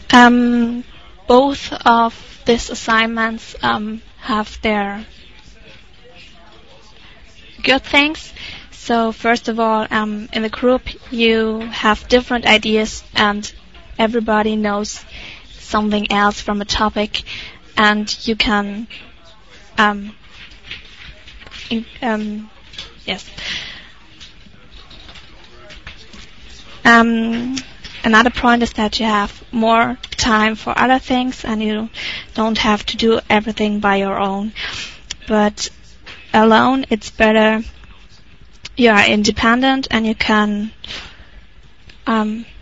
Um, Both of these assignments have their good things. So first of all, in the group you have different ideas and everybody knows something else from a topic, and you can um, yes. Um, Another point is that you have more time for other things and you don't have to do everything by your own. But alone, it's better. You are independent and you can